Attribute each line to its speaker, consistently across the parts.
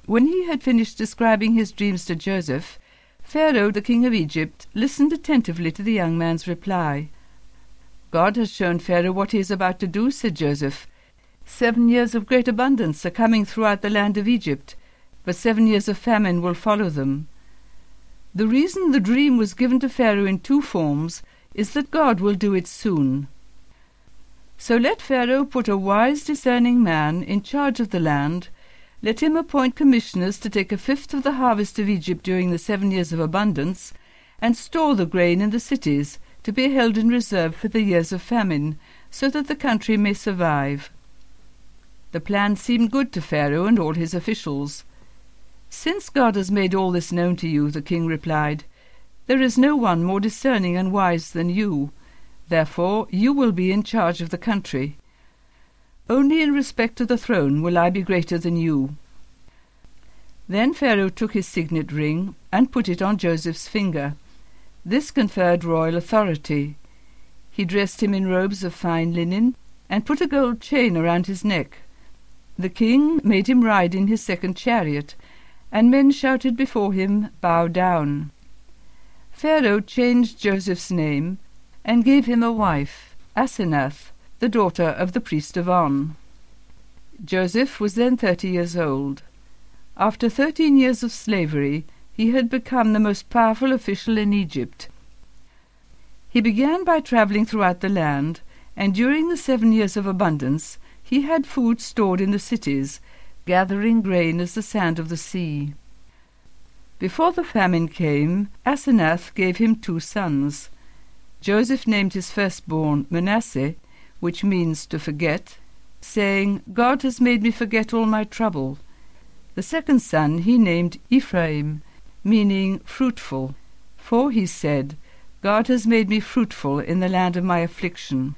Speaker 1: When he had finished describing his dreams to Joseph, Pharaoh, the king of Egypt, listened attentively to the young man's reply. "God has shown Pharaoh what he is about to do," said Joseph. 7 years of great abundance are coming throughout the land of Egypt, but 7 years of famine will follow them. The reason the dream was given to Pharaoh in 2 forms is that God will do it soon. So let Pharaoh put a wise, discerning man in charge of the land. Let him appoint commissioners to take 1/5 of the harvest of Egypt during the 7 years of abundance, and store the grain in the cities, to be held in reserve for the years of famine, so that the country may survive. The plan seemed good to Pharaoh and all his officials. "Since God has made all this known to you," the king replied, "there is no one more discerning and wise than you. Therefore you will be in charge of the country. Only in respect to the throne will I be greater than you." Then Pharaoh took his signet ring and put it on Joseph's finger. This conferred royal authority. He dressed him in robes of fine linen and put a gold chain around his neck. The king made him ride in his 2nd chariot, and men shouted before him, "Bow down." Pharaoh changed Joseph's name and gave him a wife, Asenath, the daughter of the priest of On. Joseph was then 30 years old. After 13 years of slavery, he had become the most powerful official in Egypt. He began by traveling throughout the land, and during the 7 years of abundance, he had food stored in the cities, gathering grain as the sand of the sea. Before the famine came, Asenath gave him 2 sons. Joseph named his firstborn Manasseh, which means to forget, saying, "God has made me forget all my trouble." The 2nd son he named Ephraim, meaning fruitful, for he said, "God has made me fruitful in the land of my affliction."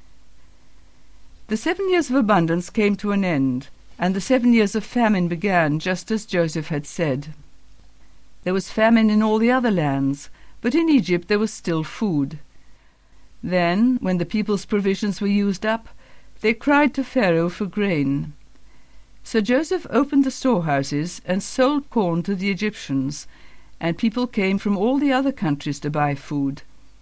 Speaker 1: The 7 years of abundance came to an end, and the 7 years of famine began, just as Joseph had said. There was famine in all the other lands, but in Egypt there was still food. Then, when the people's provisions were used up, they cried to Pharaoh for grain. So Joseph opened the storehouses and sold corn to the Egyptians, and people came from all the other countries to buy food.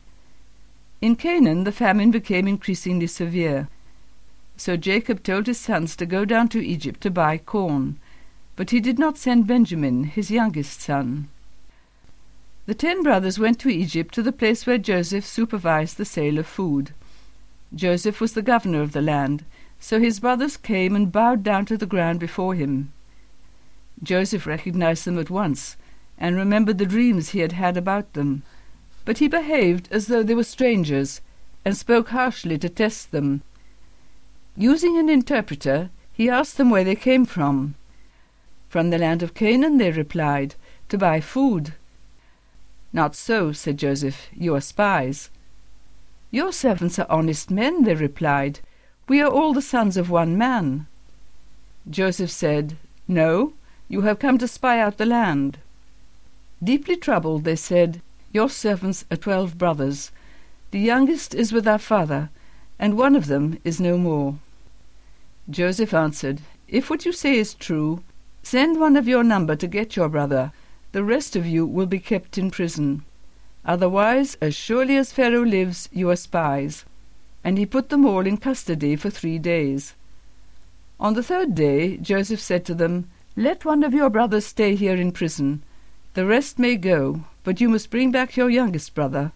Speaker 1: In Canaan the famine became increasingly severe. So Jacob told his sons to go down to Egypt to buy corn, but he did not send Benjamin, his youngest son. The 10 brothers went to Egypt, to the place where Joseph supervised the sale of food. Joseph was the governor of the land, so his brothers came and bowed down to the ground before him. Joseph recognized them at once, and remembered the dreams he had had about them. But he behaved as though they were strangers, and spoke harshly to test them. Using an interpreter, he asked them where they came from. "From the land of Canaan," they replied, "to buy food." "Not so," said Joseph, "you are spies." "Your servants are honest men," they replied. "We are all the sons of one man." Joseph said, "No, you have come to spy out the land." Deeply troubled, they said, "Your servants are 12 brothers. The youngest is with our father, and one of them is no more." Joseph answered, "If what you say is true, send one of your number to get your brother. The rest of you will be kept in prison. Otherwise, as surely as Pharaoh lives, you are spies." And he put them all in custody for 3 days. On the 3rd day Joseph said to them, "Let one of your brothers stay here in prison. The rest may go, but you must bring back your youngest brother."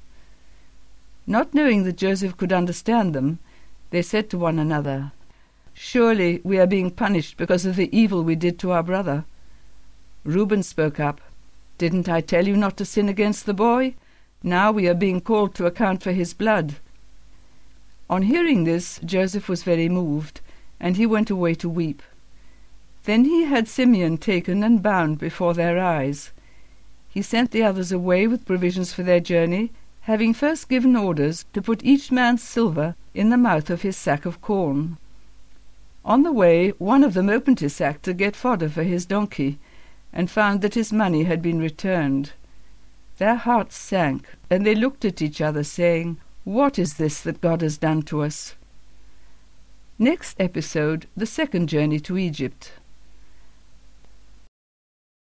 Speaker 1: Not knowing that Joseph could understand them, they said to one another, "Surely we are being punished because of the evil we did to our brother." Reuben spoke up, "Didn't I tell you not to sin against the boy? Now we are being called to account for his blood." On hearing this, Joseph was very moved, and he went away to weep. Then he had Simeon taken and bound before their eyes. He sent the others away with provisions for their journey, having first given orders to put each man's silver in the mouth of his sack of corn. On the way, one of them opened his sack to get fodder for his donkey, and found that his money had been returned. Their hearts sank, and they looked at each other, saying, "What is this that God has done to us?" Next episode, the second journey to Egypt.